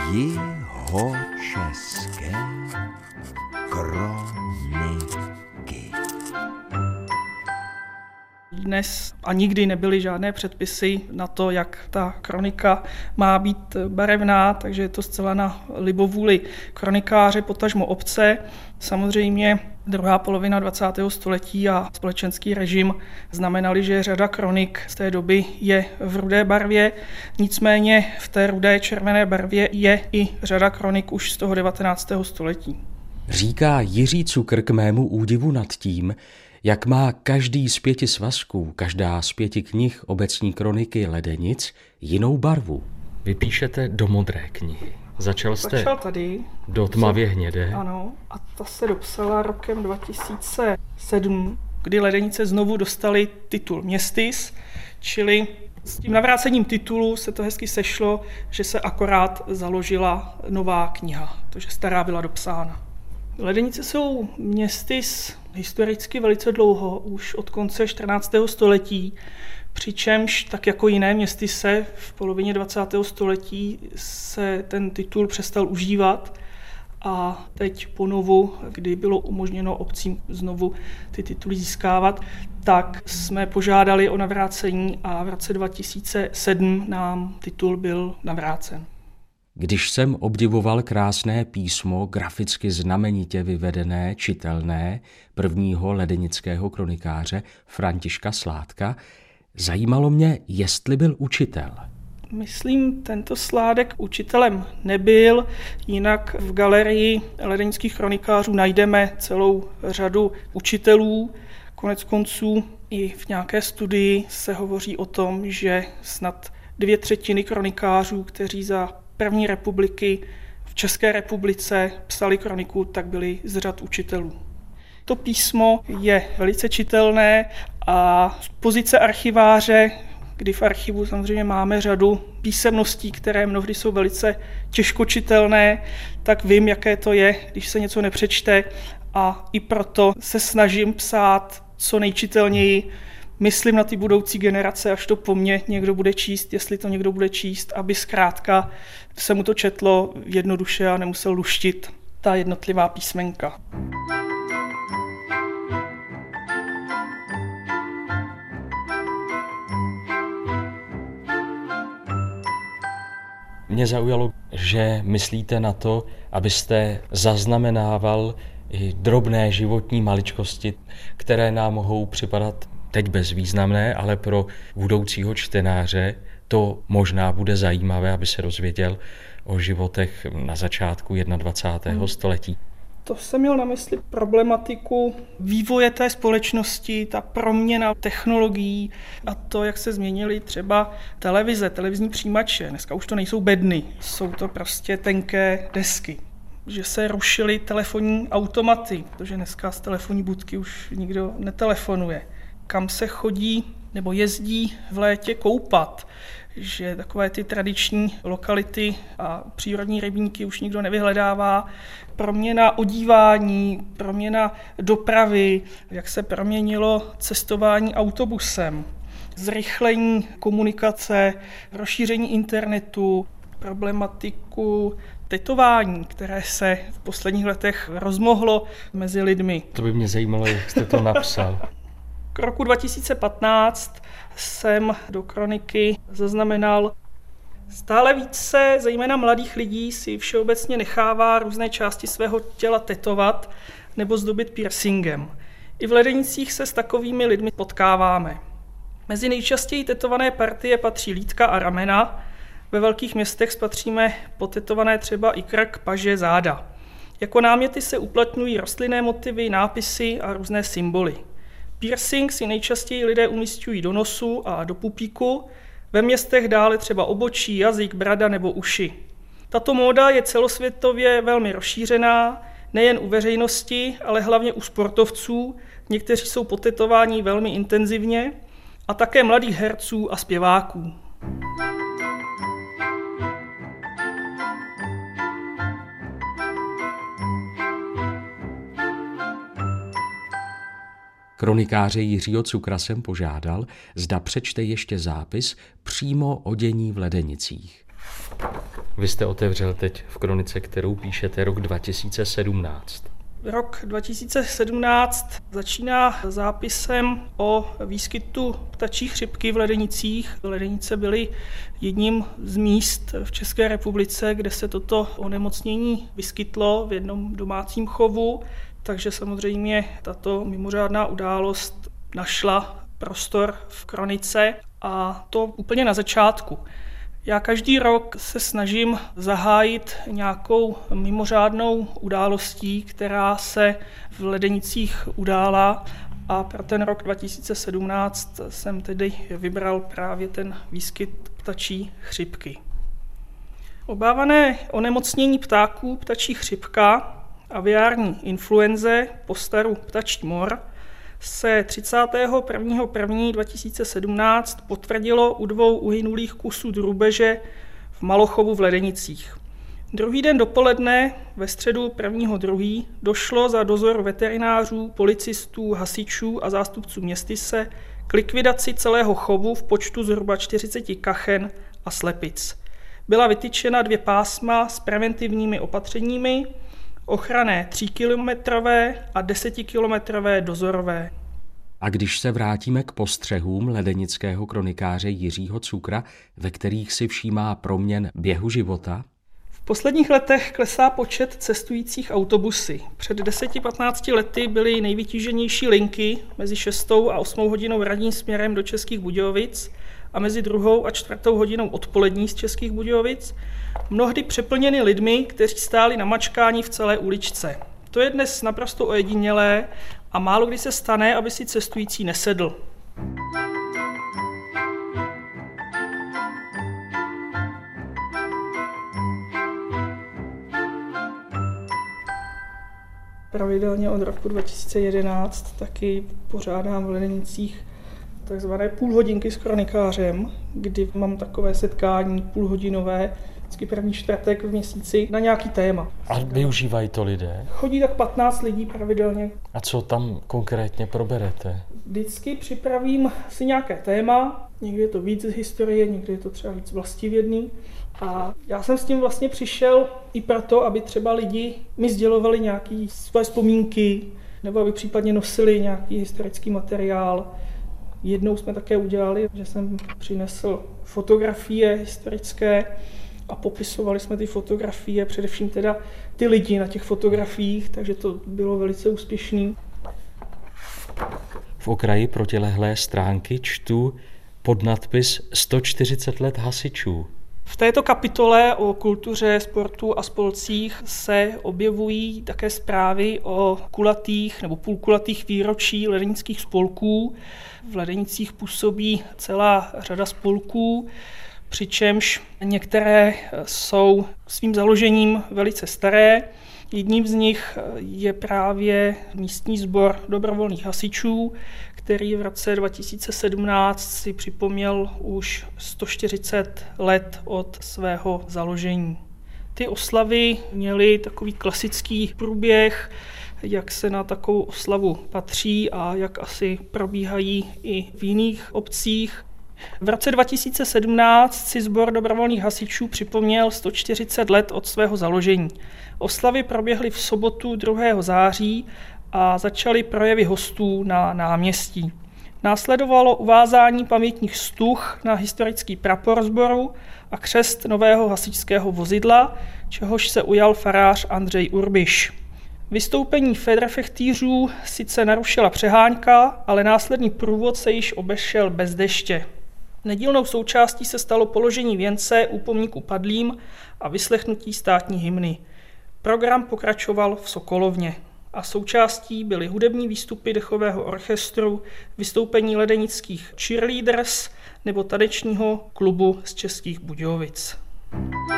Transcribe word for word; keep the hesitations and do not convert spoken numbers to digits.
Jihočeské kroniky. Dnes a nikdy nebyly žádné předpisy na to, jak ta kronika má být barevná, takže je to zcela na libovůli kronikáře, potažmo obce. Samozřejmě druhá polovina dvacátého století a společenský režim znamenaly, že řada kronik z té doby je v rudé barvě, nicméně v té rudé červené barvě je i řada kronik už z toho devatenáctého století. Říká Jiří Cukr k mému údivu nad tím, jak má každý z pěti svazků, každá z pěti knih obecní kroniky Ledenic jinou barvu. Vy píšete do modré knihy. Začal jste Začal tady. do tmavě hnědé. Ano, a ta se dopsala rokem dva tisíce sedm, kdy Ledenice znovu dostali titul Městys, čili s tím navrácením titulu se to hezky sešlo, že se akorát založila nová kniha, protože stará byla dopsána. Ledenice jsou městys historicky velice dlouho, už od konce čtrnáctého století, přičemž tak jako jiné městysy v polovině dvacátého století se ten titul přestal užívat a teď ponovu, kdy bylo umožněno obcím znovu ty tituly získávat, tak jsme požádali o navrácení a v roce dva tisíce sedm nám titul byl navrácen. Když jsem obdivoval krásné písmo, graficky znamenitě vyvedené, čitelné, prvního ledenického kronikáře Františka Sládka, zajímalo mě, jestli byl učitel. Myslím, tento Sládek učitelem nebyl, jinak v galerii ledenických kronikářů najdeme celou řadu učitelů. Konec konců i v nějaké studii se hovoří o tom, že snad dvě třetiny kronikářů, kteří za první republiky v České republice psali kroniku, tak byli z řad učitelů. To písmo je velice čitelné a z pozice archiváře, kdy v archivu samozřejmě máme řadu písemností, které mnohdy jsou velice těžko čitelné, tak vím, jaké to je, když se něco nepřečte a i proto se snažím psát co nejčitelněji. Myslím na ty budoucí generace, až to po mně někdo bude číst, jestli to někdo bude číst, aby zkrátka se mu to četlo jednoduše a nemusel luštit ta jednotlivá písmenka. Mě zaujalo, že myslíte na to, abyste zaznamenával i drobné životní maličkosti, které nám mohou připadat teď bezvýznamné, ale pro budoucího čtenáře to možná bude zajímavé, aby se dozvěděl o životech na začátku dvacátého prvního století. To jsem měl na mysli problematiku vývoje té společnosti, ta proměna technologií a to, jak se změnily třeba televize, televizní přijímače. Dneska už to nejsou bedny, jsou to prostě tenké desky. Že se rušily telefonní automaty, protože dneska z telefonní budky už nikdo netelefonuje. Kam se chodí nebo jezdí v létě koupat, že takové ty tradiční lokality a přírodní rybníky už nikdo nevyhledává. Proměna odívání, proměna dopravy, jak se proměnilo cestování autobusem, zrychlení komunikace, rozšíření internetu, problematiku tetování, které se v posledních letech rozmohlo mezi lidmi. To by mě zajímalo, jak jste to napsal. K roku dva tisíce patnáct jsem do kroniky zaznamenal: stále více, zejména mladých lidí, si všeobecně nechává různé části svého těla tetovat nebo zdobit piercingem. I v Ledenicích se s takovými lidmi potkáváme. Mezi nejčastěji tetované partie patří lítka a ramena. Ve velkých městech spatříme potetované třeba i krk, paže, záda. Jako náměty se uplatňují rostlinné motivy, nápisy a různé symboly. Piercing si nejčastěji lidé umísťují do nosu a do pupíku, ve městech dále třeba obočí, jazyk, brada nebo uši. Tato móda je celosvětově velmi rozšířená, nejen u veřejnosti, ale hlavně u sportovců, někteří jsou potetováni velmi intenzivně, a také mladých herců a zpěváků. Kronikáře Jiřího Cukra jsem požádal, zda přečte ještě zápis přímo o dění v Ledenicích. Vy jste otevřel teď v kronice, kterou píšete, rok dva tisíce sedmnáct. Rok dva tisíce sedmnáct začíná zápisem o výskytu ptačí chřipky v Ledenicích. Ledenice byly jedním z míst v České republice, kde se toto onemocnění vyskytlo v jednom domácím chovu, takže samozřejmě tato mimořádná událost našla prostor v kronice, a to úplně na začátku. Já každý rok se snažím zahájit nějakou mimořádnou událostí, která se v Ledenicích udála, a pro ten rok dva tisíce sedmnáct jsem tedy vybral právě ten výskyt ptačí chřipky. Obávané onemocnění ptáků ptačí chřipka, aviární influenze, postaru ptačí mor, se třicátého prvního prvního dva tisíce sedmnáct potvrdilo u dvou uhynulých kusů drůbeže v Malochovu v Ledenicích. Druhý den dopoledne, ve středu prvního druhého došlo za dozoru veterinářů, policistů, hasičů a zástupců městyse k likvidaci celého chovu v počtu zhruba čtyřiceti kachen a slepic. Byla vytyčena dvě pásma s preventivními opatřeními, ochranné tříkilometrové a desetikilometrové dozorové. A když se vrátíme k postřehům ledenického kronikáře Jiřího Cukra, ve kterých si všímá proměn běhu života? V posledních letech klesá počet cestujících autobusy. Před deseti patnácti lety byly nejvytíženější linky mezi šestou a osmou hodinou ranní směrem do Českých Budějovic a mezi druhou a čtvrtou hodinou odpolední z Českých Budějovic, mnohdy přeplněny lidmi, kteří stáli na mačkání v celé uličce. To je dnes naprosto ojedinělé a málo kdy se stane, aby si cestující nesedl. Pravidelně od roku dva tisíce jedenáct taky pořádám v Ledenicích takzvané půlhodinky s kronikářem, kdy mám takové setkání půlhodinové, vždycky první čtvrtek v měsíci, na nějaký téma. A využívají to lidé? Chodí tak patnáct lidí pravidelně. A co tam konkrétně proberete? Vždycky připravím si nějaké téma, někdy je to víc z historie, někdy je to třeba víc vlastivědný. A já jsem s tím vlastně přišel i proto, aby třeba lidi mi sdělovali nějaké své vzpomínky, nebo aby případně nosili nějaký historický materiál. Jednou jsme také udělali, že jsem přinesl fotografie historické a popisovali jsme ty fotografie, především teda ty lidi na těch fotografiích, takže to bylo velice úspěšné. V okraji protilehlé stránky čtu podnadpis sto čtyřicet let hasičů. V této kapitole o kultuře, sportu a spolcích se objevují také zprávy o kulatých nebo půlkulatých výročí ledenických spolků. V Ledenicích působí celá řada spolků, přičemž některé jsou svým založením velice staré. Jedním z nich je právě místní sbor dobrovolných hasičů, který v roce dva tisíce sedmnáct si připomněl už sto čtyřicet let od svého založení. Ty oslavy měly takový klasický průběh, jak se na takovou oslavu patří a jak asi probíhají i v jiných obcích. V roce dva tisíce sedmnáct si sbor dobrovolných hasičů připomněl sto čtyřicet let od svého založení. Oslavy proběhly v sobotu druhého září a začaly projevy hostů na náměstí. Následovalo uvázání pamětních stuh na historický prapor sboru a křest nového hasičského vozidla, čehož se ujal farář Andřej Urbiš. Vystoupení federfechtýřů sice narušila přehánka, ale následný průvod se již obešel bez deště. Nedílnou součástí se stalo položení věnce u pomníku padlým a vyslechnutí státní hymny. Program pokračoval v Sokolovně a součástí byly hudební výstupy dechového orchestru, vystoupení ledenických cheerleaders nebo tanečního klubu z Českých Budějovic.